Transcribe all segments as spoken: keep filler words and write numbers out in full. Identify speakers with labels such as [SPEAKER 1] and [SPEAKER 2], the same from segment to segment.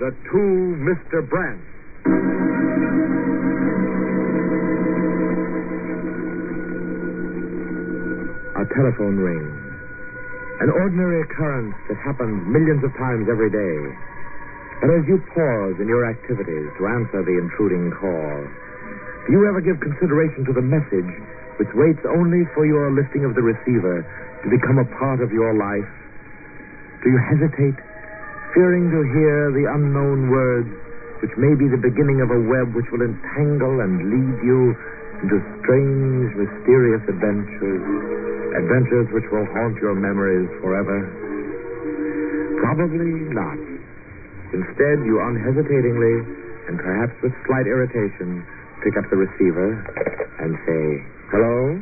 [SPEAKER 1] The Two Mister Brants. A telephone rings. An ordinary occurrence that happens millions of times every day. But as you pause in your activities to answer the intruding call, do you ever give consideration to the message which waits only for your lifting of the receiver to become a part of your life? Do you hesitate, fearing to hear the unknown words which may be the beginning of a web which will entangle and lead you into strange, mysterious adventures, adventures which will haunt your memories forever? Probably not. Instead, you unhesitatingly, and perhaps with slight irritation, pick up the receiver and say, hello?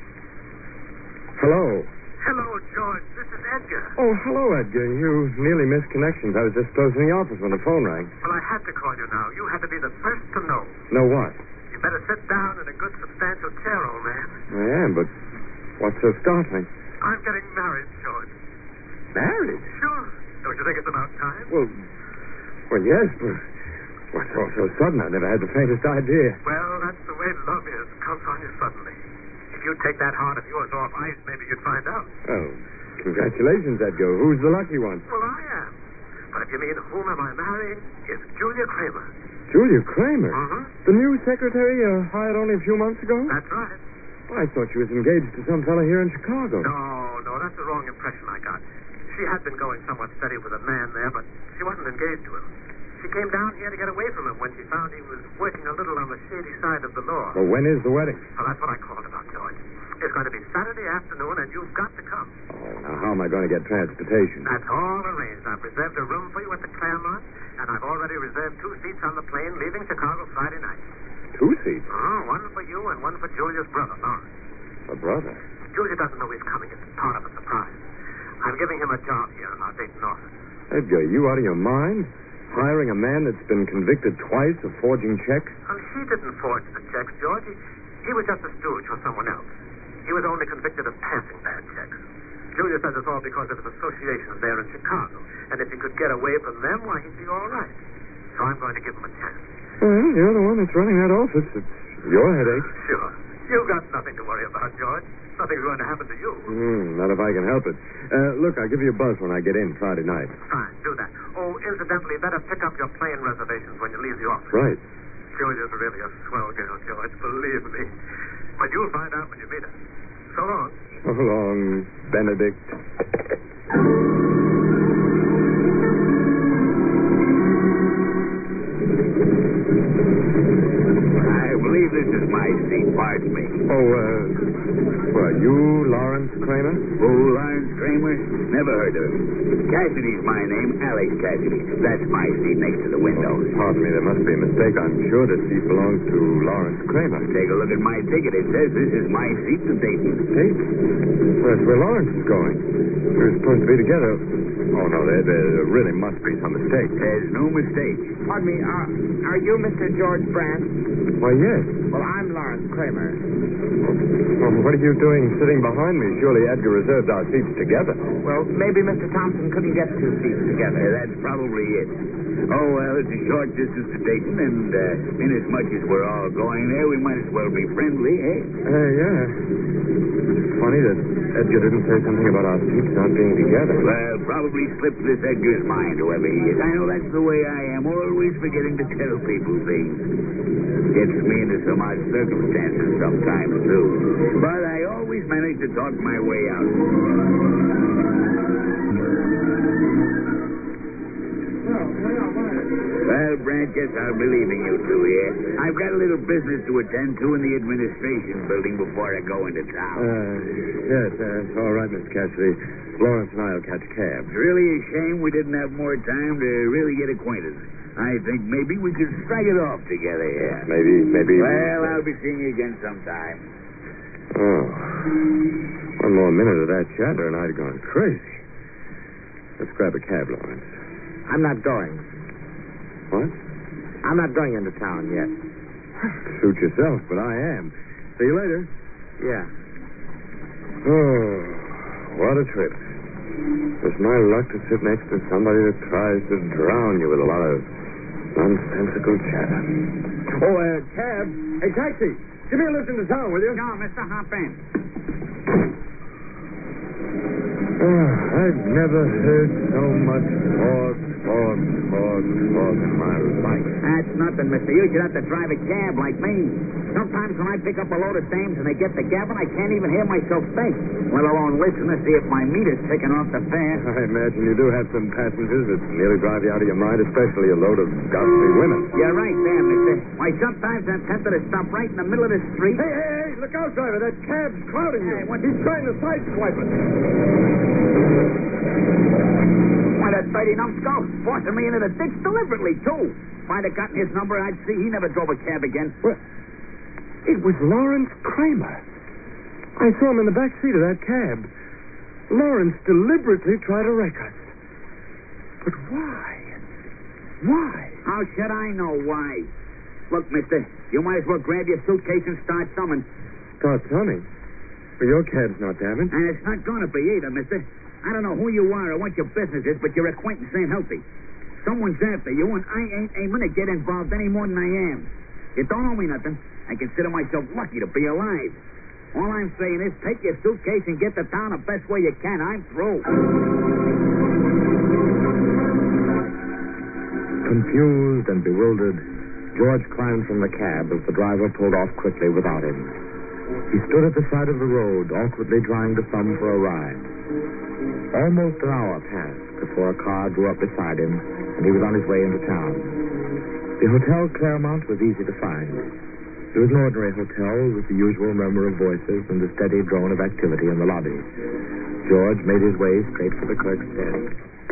[SPEAKER 1] Hello?
[SPEAKER 2] Hello, George. This is Edgar.
[SPEAKER 1] Oh, hello, Edgar. You nearly missed connections. I was just closing the office when the phone rang.
[SPEAKER 2] Well, I had to call you now. You had to be the first to know.
[SPEAKER 1] Know what?
[SPEAKER 2] You better sit down in a good, substantial chair, old man.
[SPEAKER 1] I am, but what's so startling?
[SPEAKER 2] I'm getting married, George.
[SPEAKER 1] Married?
[SPEAKER 2] Sure. Don't you think it's about time?
[SPEAKER 1] Well, well, yes, but what's all so sudden? I never had the faintest idea.
[SPEAKER 2] Well, that's the way love is. Comes on you suddenly. If you take that heart of yours off ice, maybe you'd find out.
[SPEAKER 1] Oh, congratulations, Edgar. Who's the lucky one?
[SPEAKER 2] Well, I am. But if you mean whom am I marrying, it's Julia Kramer.
[SPEAKER 1] Julia Kramer?
[SPEAKER 2] Mm-hmm.
[SPEAKER 1] The new secretary uh, hired only a few months ago?
[SPEAKER 2] That's right.
[SPEAKER 1] Well, I thought she was engaged to some fellow here in Chicago.
[SPEAKER 2] No, no, that's the wrong impression I got. She had been going somewhat steady with a man there, but she wasn't engaged to him. She came down here to get away from him when she found he was working a little on the shady side of the law.
[SPEAKER 1] Well, when is the wedding?
[SPEAKER 2] Well, that's what I called about, George. It's going to be Saturday afternoon, and you've got to come.
[SPEAKER 1] Oh, now how am I going to get transportation?
[SPEAKER 2] That's all arranged. I've reserved a room for you at the Claremont, and I've already reserved two seats on the plane leaving Chicago Friday night.
[SPEAKER 1] Two seats?
[SPEAKER 2] Oh, one for you and one for Julia's brother, Lawrence.
[SPEAKER 1] A brother?
[SPEAKER 2] Julia doesn't know he's coming. It's part of a surprise. I'm giving him a job here in our Dayton office.
[SPEAKER 1] Edgar, are you out of your mind? Hiring a man that's been convicted twice of forging checks?
[SPEAKER 2] Well, she didn't forge the checks, George. He, he was just a stooge for someone else. He was only convicted of passing bad checks. Julia says it's all because of his associations there in Chicago. And if he could get away from them, why, he'd be all right. So I'm going to give him a chance.
[SPEAKER 1] Well, you're the one that's running that office. It's your headache.
[SPEAKER 2] Sure. You've got nothing to worry about, George. Nothing's going to happen to you.
[SPEAKER 1] Mm, not if I can help it. Uh, look, I'll give you a buzz when I get in Friday night.
[SPEAKER 2] Fine, do that. Oh, incidentally, better pick up your plane reservations when you leave the office.
[SPEAKER 1] Right.
[SPEAKER 2] Julia's really a swell girl, George, believe me. But you'll find out when you meet her. So long.
[SPEAKER 1] So long, Benedict.
[SPEAKER 3] I believe this is my seat, pardon me.
[SPEAKER 1] Oh, uh, well, you, Lawrence Kramer?
[SPEAKER 3] Oh, Lawrence Kramer? Never heard of him. Cassidy's my name, Alex Cassidy. That's my seat next to the window.
[SPEAKER 1] Pardon me, there must be a mistake. I'm sure this seat belongs to Lawrence Kramer.
[SPEAKER 3] Take a look at my ticket. It says this is my seat to Dayton.
[SPEAKER 1] Dayton? Well, that's where Lawrence is going. We were supposed to be together. Oh, no, there, there really must be some mistake.
[SPEAKER 3] There's no mistake.
[SPEAKER 4] Pardon me, uh, are you Mister George Brant?
[SPEAKER 1] Why, yes.
[SPEAKER 4] Well, I'm Lawrence Kramer.
[SPEAKER 1] Well, what are you doing sitting behind me? Surely Edgar reserved our seats together.
[SPEAKER 4] Well, maybe Mister Thompson couldn't get two seats together.
[SPEAKER 3] Uh, that's probably it. Oh, well, it's a short distance to Dayton, and uh, inasmuch as we're all going there, we might as well be friendly, eh?
[SPEAKER 1] Uh, yeah. It's funny that Edgar didn't say something about our seats not being together.
[SPEAKER 3] Well, probably slipped this Edgar's mind, whoever he is. I know that's the way I am, always forgetting to tell people things. Gets me into some odd circumstances sometimes, too. But I always manage to talk my way out. Well, Brant, guess I'll be leaving you two here. I've got a little business to attend to in the administration building before I go into town.
[SPEAKER 1] Uh, yes, that's all right, Mister Cassidy. Lawrence and I will catch cabs.
[SPEAKER 3] It's really a shame we didn't have more time to really get acquainted. I think maybe we could strike it off together here.
[SPEAKER 1] Maybe, maybe...
[SPEAKER 3] Well, I'll be seeing you again sometime.
[SPEAKER 1] Oh. One more minute of that chatter and I'd gone crazy. Let's grab a cab, Lawrence.
[SPEAKER 4] I'm not going.
[SPEAKER 1] What?
[SPEAKER 4] I'm not going into town yet.
[SPEAKER 1] Suit yourself, but I am. See you later.
[SPEAKER 4] Yeah.
[SPEAKER 1] Oh, what a trip. It's my luck to sit next to somebody that tries to drown you with a lot of nonsensical chatter. Oh, uh, cab. Hey, taxi. Give me a lift into town, will you?
[SPEAKER 3] No, Mister Hop in.
[SPEAKER 1] Oh, I've never heard so much talk, talk, talk, talk in my life.
[SPEAKER 3] That's nothing, mister. You should have to drive a cab like me. Sometimes when I pick up a load of dames and they get the gabbing, I can't even hear myself think, let alone listen to see if my meter's taking off the fare.
[SPEAKER 1] I imagine you do have some passengers that nearly drive you out of your mind, especially a load of gossipy women.
[SPEAKER 3] You're right there, mister. Why, sometimes I'm tempted to stop right in the middle of the street.
[SPEAKER 1] Hey, hey, hey, look out, driver. That cab's crowding you.
[SPEAKER 3] Hey, what-
[SPEAKER 1] He's trying to sideswipe us.
[SPEAKER 3] Why, that dirty numbskull forcing me into the ditch deliberately, too. If I'd have gotten his number, I'd see he never drove a cab again.
[SPEAKER 1] Well, it was Lawrence Kramer. I saw him in the back seat of that cab. Lawrence deliberately tried to wreck us. But why? Why?
[SPEAKER 3] How should I know why? Look, mister, you might as well grab your suitcase and start thumbing.
[SPEAKER 1] Start thumbing? Well, your cab's not damaged.
[SPEAKER 3] And it's not going to be either, mister. I don't know who you are or what your business is, but your acquaintance ain't healthy. Someone's after you, and I ain't aiming to get involved any more than I am. You don't owe me nothing. I consider myself lucky to be alive. All I'm saying is take your suitcase and get to town the best way you can. I'm through.
[SPEAKER 1] Confused and bewildered, George climbed from the cab as the driver pulled off quickly without him. He stood at the side of the road, awkwardly trying to thumb for a ride. Almost an hour passed before a car drew up beside him, and he was on his way into town. The Hotel Claremont was easy to find. It was an ordinary hotel with the usual murmur of voices and the steady drone of activity in the lobby. George made his way straight for the clerk's desk.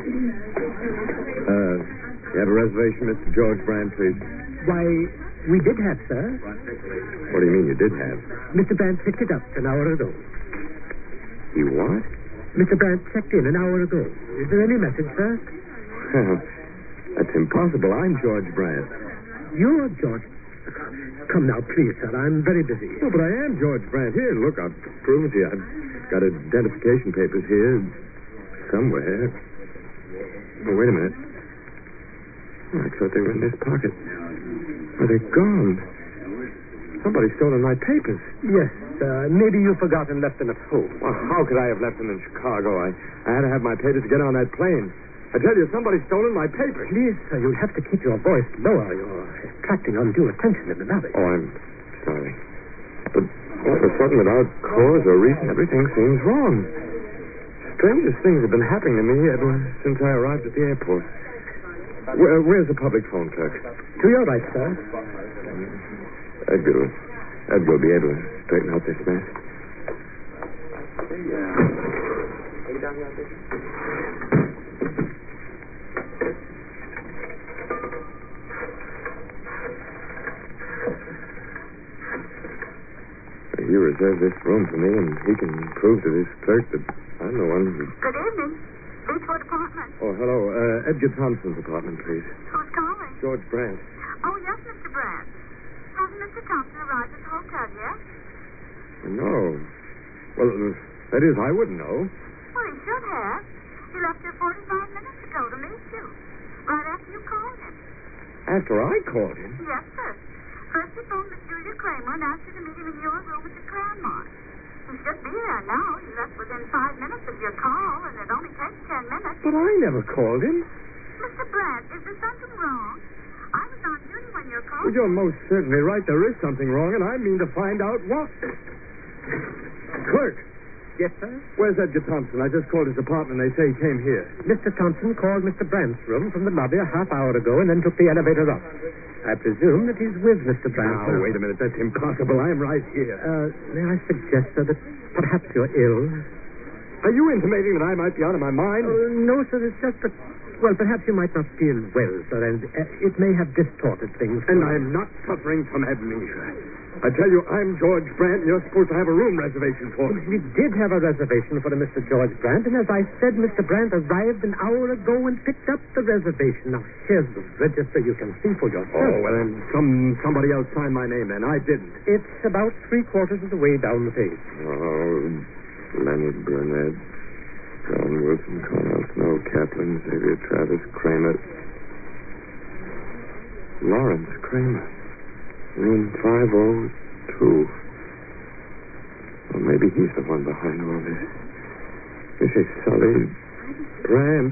[SPEAKER 1] Uh, you have a reservation, Mister George Brand, please?
[SPEAKER 5] Why, we did have, sir.
[SPEAKER 1] What do you mean you did have?
[SPEAKER 5] Mister Brandt picked it up an hour ago.
[SPEAKER 1] You what?
[SPEAKER 5] Mister Brandt checked in an hour ago. Is there any message, sir?
[SPEAKER 1] Well, that's impossible. I'm George Brand.
[SPEAKER 5] You're George. Come now, please, sir. I'm very busy.
[SPEAKER 1] No, but I am George Brand. Here, look, I'll prove it to you. I've got identification papers here somewhere. Oh, wait a minute. Oh, I thought they were in this pocket. Oh, they're gone. Somebody's stolen my papers.
[SPEAKER 5] Yes, uh, maybe you forgot and left them at home.
[SPEAKER 1] Well, how could I have left them in Chicago? I, I had to have my papers to get on that plane. I tell you, somebody's stolen my papers.
[SPEAKER 5] Please, sir, you'll have to keep your voice lower. You're attracting undue attention in the lobby.
[SPEAKER 1] Oh, I'm sorry. But all of a sudden, without cause or reason, everything seems wrong. Strangest things have been happening to me ever since I arrived at the airport. Where, where's the public phone clerk?
[SPEAKER 5] To your right, sir.
[SPEAKER 1] Edgar, Edgar will be able to straighten out this mess. You reserved this room for me, and he can prove to this clerk that I'm the one who...
[SPEAKER 6] Good evening. Beechwood Apartment.
[SPEAKER 1] Oh, hello. Uh, Edgar Thompson's apartment, please.
[SPEAKER 6] Who's calling?
[SPEAKER 1] George Brandt.
[SPEAKER 6] Oh, yes, Mister Brandt. Hasn't Mister Thompson arrived at the hotel yet?
[SPEAKER 1] No. Well, uh, that is, I wouldn't know.
[SPEAKER 6] Well, he should have. He left here forty-five minutes ago to meet you. Right after you called him.
[SPEAKER 1] After I called him?
[SPEAKER 6] Yes, sir. First he phoned Miss Julia Kramer and asked her to meet him in your room at the Claremont. He should be there now. He left within five minutes of your call, and it only takes ten minutes.
[SPEAKER 1] But I never called him.
[SPEAKER 6] Mister Brandt, is there something wrong? I was on duty when your call...
[SPEAKER 1] Well, you're most certainly right. There is something wrong, and I mean to find out what. Clerk.
[SPEAKER 5] Yes, sir?
[SPEAKER 1] Where's Edgar Thompson? I just called his apartment. They say he came here.
[SPEAKER 5] Mister Thompson called Mister Brandt's room from the lobby a half hour ago and then took the elevator up. I presume that he's with Mister Brandt.
[SPEAKER 1] Now, wait a minute. That's impossible. I'm right here.
[SPEAKER 5] Uh, may I suggest, sir, that perhaps you're ill?
[SPEAKER 1] Are you intimating that I might be out of my mind?
[SPEAKER 5] Uh, no, sir. It's just that, well, perhaps you might not feel well, sir, and uh, it may have distorted things.
[SPEAKER 1] And I'm not suffering from amnesia. I tell you, I'm George Brandt, and you're supposed to have a room reservation for me.
[SPEAKER 5] We did have a reservation for a Mister George Brandt, and as I said, Mister Brandt arrived an hour ago and picked up the reservation. Now, here's the register. You can see for yourself.
[SPEAKER 1] Oh, well, then some somebody else signed my name then. I didn't.
[SPEAKER 5] It's about three quarters of the way down the page.
[SPEAKER 1] Oh, Leonard Burnett.
[SPEAKER 7] John Wilson, Cornell Snow, Kaplan, Xavier Travis, Kramer. Lawrence Kramer. Room five oh two. Well, maybe he's the one behind all this. This is Sully Brandt.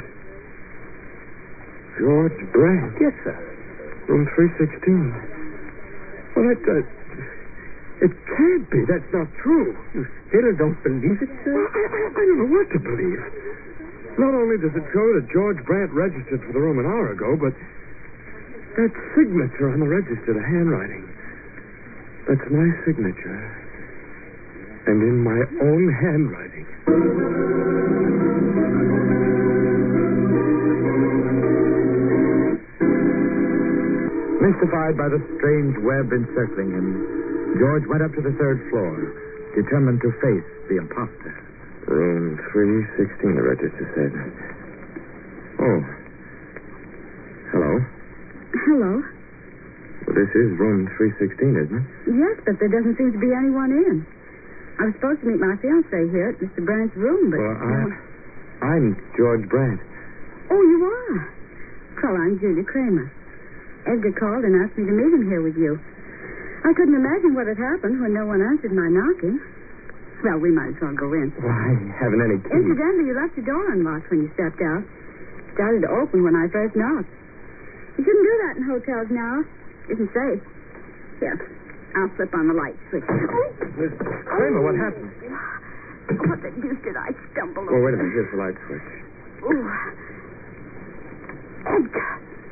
[SPEAKER 7] George Brandt.
[SPEAKER 5] Yes, sir.
[SPEAKER 7] Room three sixteen. Well, that, uh, it can't be. That's not true.
[SPEAKER 5] You still don't believe it, sir?
[SPEAKER 7] Well, I, I, I don't know what to believe. Not only does it show that George Brandt registered for the room an hour ago, but that signature on the register, the handwriting, that's my signature. And in my own handwriting.
[SPEAKER 1] Mystified by the strange web encircling him, George went up to the third floor, determined to face the imposter.
[SPEAKER 7] Room three sixteen, the register said. Oh. Hello.
[SPEAKER 8] Hello.
[SPEAKER 7] Well, this is room three sixteen, isn't it?
[SPEAKER 8] Yes, but there doesn't seem to be anyone in. I was supposed to meet my fiancé here at Mister Brandt's room, but...
[SPEAKER 7] Well, I,
[SPEAKER 8] no.
[SPEAKER 7] I'm George Brandt.
[SPEAKER 8] Oh, you are? Well, I'm Julia Kramer. Edgar called and asked me to meet him here with you. I couldn't imagine what had happened when no one answered my knocking. Well, we might as well go in.
[SPEAKER 7] Well, I haven't any key.
[SPEAKER 8] Incidentally, you left the door unlocked when you stepped out. It started to open when I first knocked. You shouldn't do that in hotels now. Isn't safe. Here, I'll flip on the light switch.
[SPEAKER 7] Miss Kramer, what happened?
[SPEAKER 8] What the deuce did I stumble over?
[SPEAKER 7] Well, wait a minute. Here's the light switch.
[SPEAKER 8] Ooh. Edgar.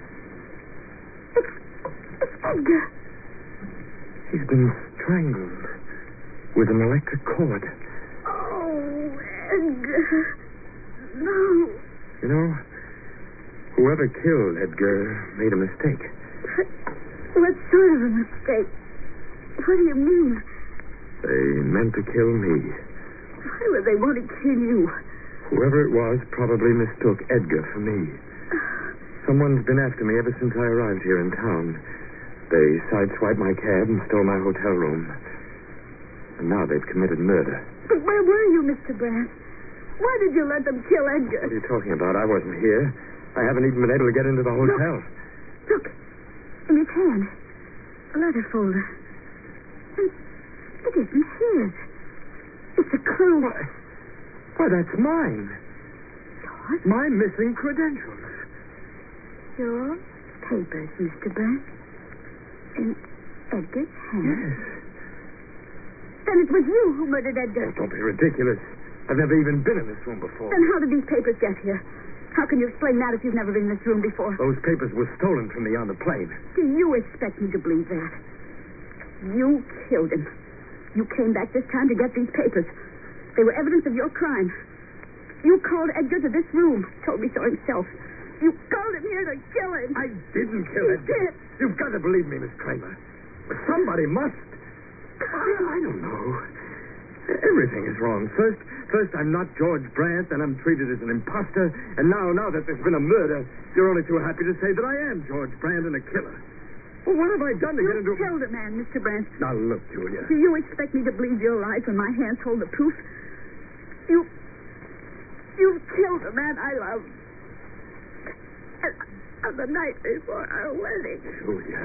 [SPEAKER 8] It's, it's Edgar.
[SPEAKER 7] He's been strangled with an electric cord.
[SPEAKER 8] Oh, Edgar. No.
[SPEAKER 7] You know, whoever killed Edgar made a mistake.
[SPEAKER 8] What, what sort of a mistake? What do you mean?
[SPEAKER 7] They meant to kill me.
[SPEAKER 8] Why would they want to kill you?
[SPEAKER 7] Whoever it was probably mistook Edgar for me. Someone's been after me ever since I arrived here in town. They sideswiped my cab and stole my hotel room. And now they've committed murder.
[SPEAKER 8] But where were you, Mister Brandt? Why did you let them kill Edgar?
[SPEAKER 7] What are you talking about? I wasn't here. I haven't even been able to get into the hotel.
[SPEAKER 8] Look, look in his hand, a letter folder. And it isn't his. It's a clue.
[SPEAKER 7] Why, why that's mine.
[SPEAKER 8] Yours?
[SPEAKER 7] My missing credentials.
[SPEAKER 8] Your papers, Mister Brandt. In Edgar's hand.
[SPEAKER 7] Yes.
[SPEAKER 8] Then it was you who murdered Edgar.
[SPEAKER 7] Oh, don't be ridiculous. I've never even been in this room before.
[SPEAKER 8] Then how did these papers get here? How can you explain that if you've never been in this room before?
[SPEAKER 7] Those papers were stolen from me on the plane.
[SPEAKER 8] Do you expect me to believe that? You killed him. You came back this time to get these papers. They were evidence of your crime. You called Edgar to this room. Told me so himself. You called him here to kill him.
[SPEAKER 7] I didn't kill
[SPEAKER 8] You
[SPEAKER 7] Edgar.
[SPEAKER 8] did.
[SPEAKER 7] You've got to believe me, Miss Kramer. Somebody must. I don't know. Everything is wrong. First, first I'm not George Brandt, and I'm treated as an imposter. And now, now that there's been a murder, you're only too happy to say that I am George Brandt and a killer. Well, what have I done to
[SPEAKER 8] You
[SPEAKER 7] get into...
[SPEAKER 8] killed a man, Mister Brandt.
[SPEAKER 7] Now, look, Julia.
[SPEAKER 8] Do you expect me to believe your lies when my hands hold the proof? You... You killed a man I love. And on the night before our wedding.
[SPEAKER 7] Julia.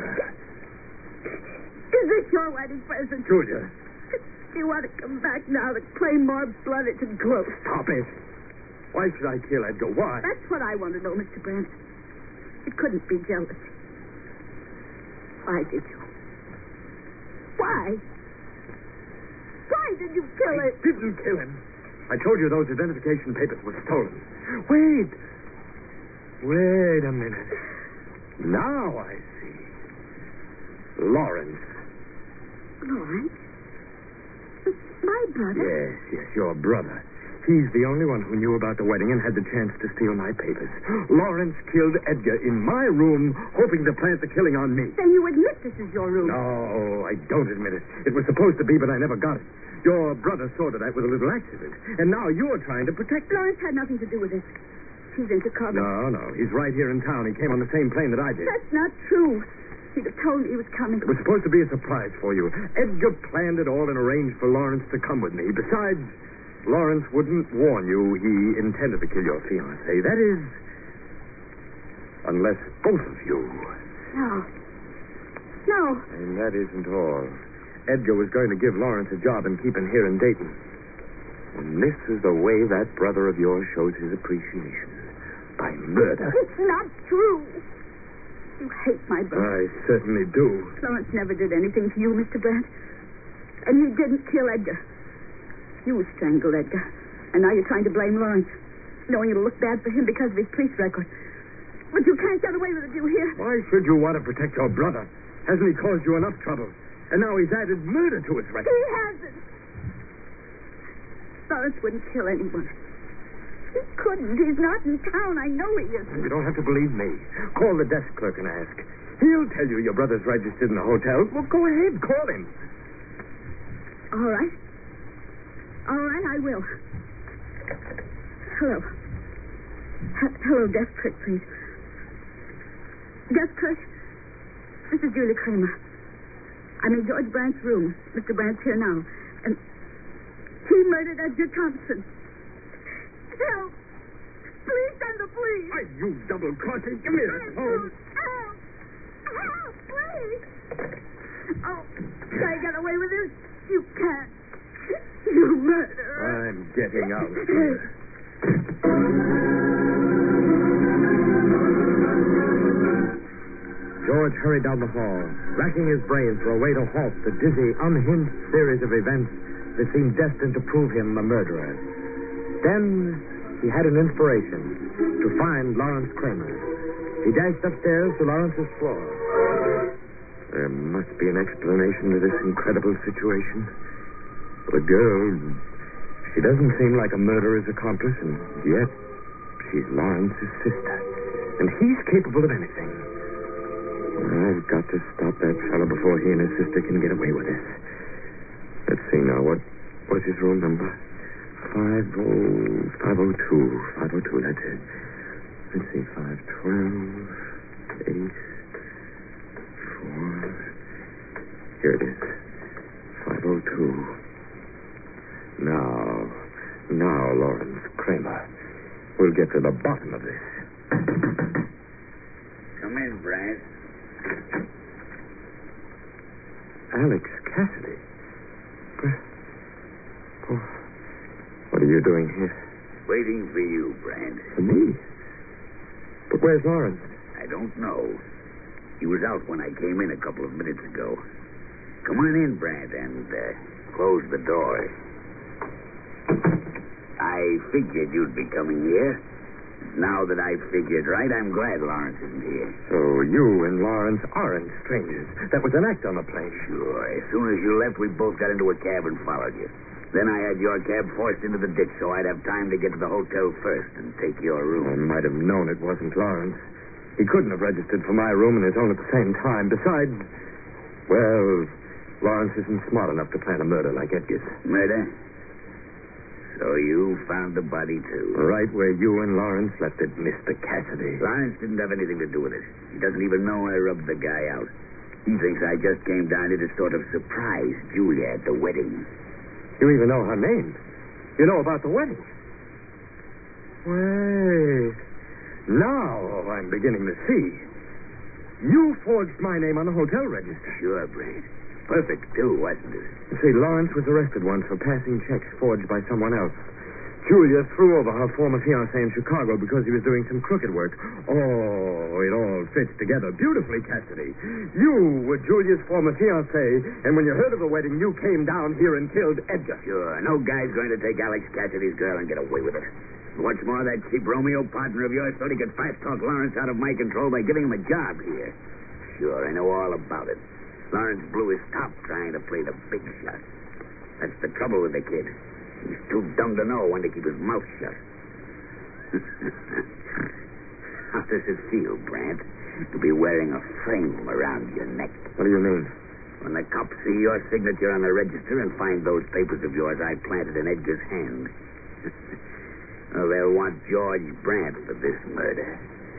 [SPEAKER 8] Is this your wedding present?
[SPEAKER 7] Julia.
[SPEAKER 8] Do you want to come back now to claim more blood? It's gross.
[SPEAKER 7] Stop it. Why should I kill Edgar? Why?
[SPEAKER 8] That's what I want to know, Mister Brandt. It couldn't be jealousy. Why did you? Why? Why did you kill
[SPEAKER 7] I
[SPEAKER 8] it?
[SPEAKER 7] didn't kill him. I told you those identification papers were stolen. Wait. Wait a minute. Now I see. Lawrence.
[SPEAKER 8] Lawrence? My brother?
[SPEAKER 7] Yes, yes, your brother. He's the only one who knew about the wedding and had the chance to steal my papers. Lawrence killed Edgar in my room, hoping to plant the killing on me.
[SPEAKER 8] Then you admit this is your room.
[SPEAKER 7] No, I don't admit it. It was supposed to be, but I never got it. Your brother saw to that with a little accident. And now you're trying to protect me.
[SPEAKER 8] Lawrence had nothing to do with this. He's in Chicago.
[SPEAKER 7] No, no. He's right here in town. He came on the same plane that I did.
[SPEAKER 8] That's not true. He'd have told me he was coming.
[SPEAKER 7] It was supposed to be a surprise for you. Edgar planned it all and arranged for Lawrence to come with me. Besides, Lawrence wouldn't warn you he intended to kill your fiancée. That is, unless both of you.
[SPEAKER 8] No. No.
[SPEAKER 7] And that isn't all. Edgar was going to give Lawrence a job and keep him here in Dayton. And this is the way that brother of yours shows his appreciation. By murder.
[SPEAKER 8] It's not true. You hate my brother.
[SPEAKER 7] I certainly do.
[SPEAKER 8] Lawrence never did anything to you, Mister Brandt. And he didn't kill Edgar. You strangled Edgar. And now you're trying to blame Lawrence, knowing it'll look bad for him because of his police record. But you can't get away with it, you hear?
[SPEAKER 7] Why should you want to protect your brother? Hasn't he caused you enough trouble? And now he's added murder to his record.
[SPEAKER 8] He hasn't. Lawrence wouldn't kill anyone. He couldn't. He's not in town. I know he isn't.
[SPEAKER 7] You don't have to believe me. Call the desk clerk and ask. He'll tell you your brother's registered in the hotel. Well, go ahead. Call him.
[SPEAKER 8] All right. All right, I will. Hello. H- hello, desk clerk, please. Desk clerk, this is Julia Kramer. I'm in George Brandt's room. Mister Brandt's here now. And he murdered Edgar Thompson. Help! Please send the police.
[SPEAKER 7] Why, you double-crossing. Give me that phone.
[SPEAKER 8] Help! Help, please! Oh, can I get away with this? You can't. You murderer.
[SPEAKER 7] I'm getting out. George hurried down the hall, racking his brains for a way to halt the dizzy, unhinged series of events that seemed destined to prove him a murderer. Then he had an inspiration to find Lawrence Kramer. He dashed upstairs to Lawrence's floor. There must be an explanation to this incredible situation. The girl, she doesn't seem like a murderer's accomplice, and yet she's Lawrence's sister. And he's capable of anything. I've got to stop that fellow before he and his sister can get away with this. Let's see now. What what's his room number? Five oh five oh two. Five oh two, that's it. Let's see, five twelve, eight, four. Here it is. Five oh two. Now, now, Lawrence Kramer. We'll get to the bottom of this.
[SPEAKER 3] Come in, Brandt.
[SPEAKER 7] Alex Cassidy. Oh, what are you doing here?
[SPEAKER 3] Waiting for you, Brandt.
[SPEAKER 7] For me? But where's Lawrence?
[SPEAKER 3] I don't know. He was out when I came in a couple of minutes ago. Come on in, Brandt, and uh, close the door. I figured you'd be coming here. Now that I've figured right, I'm glad Lawrence isn't here.
[SPEAKER 7] So you and Lawrence aren't strangers. That was an act on the plane.
[SPEAKER 3] Sure. As soon as you left, we both got into a cab and followed you. Then I had your cab forced into the ditch so I'd have time to get to the hotel first and take your
[SPEAKER 7] I
[SPEAKER 3] room.
[SPEAKER 7] might have known it wasn't Lawrence. He couldn't have registered for my room and his own at the same time. Besides, well, Lawrence isn't smart enough to plan a murder like Edgar's.
[SPEAKER 3] Murder? So you found the body, too.
[SPEAKER 7] Right where you and Lawrence left it, Mister Cassidy.
[SPEAKER 3] Lawrence didn't have anything to do with it. He doesn't even know I rubbed the guy out. He thinks I just came down here to sort of surprise Julia at the wedding.
[SPEAKER 7] You even know her name. You know about the wedding. Wait. Now I'm beginning to see. You forged my name on the hotel register.
[SPEAKER 3] Sure, Brandt. Perfect, too, wasn't it?
[SPEAKER 7] You see, Lawrence was arrested once for passing checks forged by someone else. Julia threw over her former fiancé in Chicago because he was doing some crooked work. Oh, it all fits together beautifully, Cassidy. You were Julia's former fiancé, and when you heard of the wedding, you came down here and killed Edgar.
[SPEAKER 3] Sure. No guy's going to take Alex Cassidy's girl and get away with it. What's more, that cheap Romeo partner of yours thought he could fast-talk Lawrence out of my control by giving him a job here. Sure, I know all about it. Lawrence blew his top trying to play the big shot. That's the trouble with the kid. He's too dumb to know when to keep his mouth shut. How does it feel, Brandt, to be wearing a frame around your neck?
[SPEAKER 7] What do you mean?
[SPEAKER 3] When the cops see your signature on the register and find those papers of yours I planted in Edgar's hand. Well, they'll want George Brandt for this murder.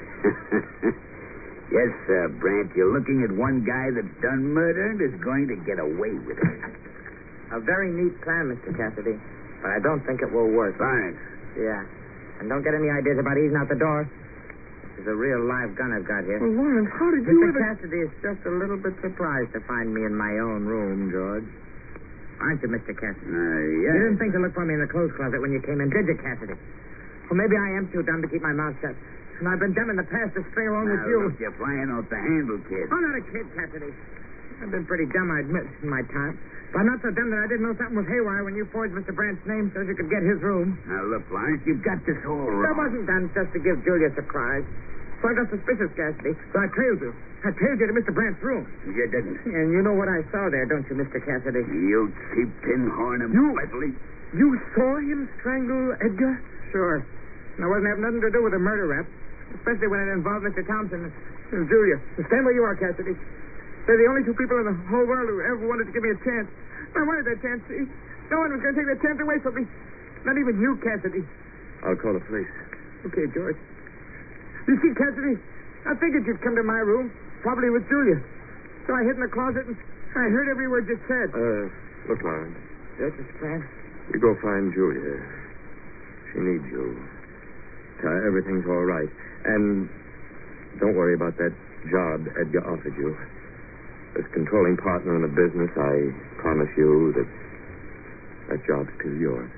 [SPEAKER 3] Yes, sir, Brandt, you're looking at one guy that's done murder and is going to get away with it.
[SPEAKER 4] A very neat plan, Mister Cassidy. but I don't think it will work.
[SPEAKER 3] Thanks.
[SPEAKER 4] Yeah. And don't get any ideas about easing out the door. This is a real live gun I've got here.
[SPEAKER 7] Well, Lawrence, how did you
[SPEAKER 4] Mister
[SPEAKER 7] ever...
[SPEAKER 4] Cassidy is just a little bit surprised to find me in my own room, George. Aren't you, Mister Cassidy?
[SPEAKER 3] Uh,
[SPEAKER 4] You
[SPEAKER 3] yeah.
[SPEAKER 4] didn't think to look for me in the clothes closet when you came in, did you, Cassidy? Well, maybe I am too dumb to keep my mouth shut. And I've been dumb in the past to string along with
[SPEAKER 3] Now,
[SPEAKER 4] you.
[SPEAKER 3] look, you're flying off the handle, kid.
[SPEAKER 4] I'm not a kid, Cassidy. I've been pretty dumb, I admit, in my time. But I'm not so dumb that I didn't know something was haywire when you forged Mister Brandt's name so you could get his room.
[SPEAKER 3] Now, look, Lawrence, you've got this all
[SPEAKER 4] That
[SPEAKER 3] wrong.
[SPEAKER 4] wasn't done just to give Julia a surprise. So I got suspicious, Cassidy. So I trailed you. I trailed you to Mister Brandt's room.
[SPEAKER 3] You didn't.
[SPEAKER 4] And you know what I saw there, don't you, Mister Cassidy?
[SPEAKER 3] You cheap tin horn of
[SPEAKER 7] You-
[SPEAKER 3] Wesley.
[SPEAKER 7] You saw him strangle Edgar?
[SPEAKER 4] Sure. And I wasn't having nothing to do with a murder rap, especially when it involved Mister Thompson and, and Julia. Stand where you are, Cassidy. They're the only two people in the whole world who ever wanted to give me a chance. I wanted that chance, see? No one was going to take that chance away from me. Not even you, Cassidy.
[SPEAKER 7] I'll call the police.
[SPEAKER 4] Okay, George. You see, Cassidy, I figured you'd come to my room, probably with Julia. So I hid in the closet and I heard every word you said.
[SPEAKER 7] Uh, look, Lawrence.
[SPEAKER 4] Yes, Mister Brand?
[SPEAKER 7] You go find Julia. She needs you. Tell her everything's all right. And don't worry about that job Edgar offered you. As controlling partner in the business, I promise you that that job's still yours.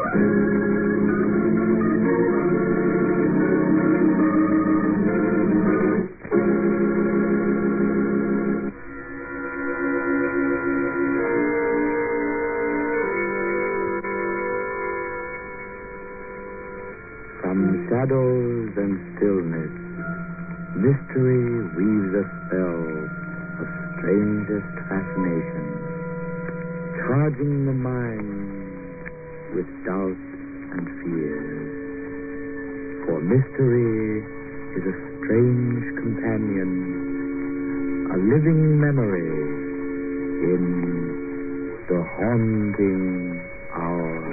[SPEAKER 3] From shadows and stillness, mystery weaves a spell of strangest fascination, charging the mind with doubts and fears. For mystery is a strange companion, a living memory in the haunting hour.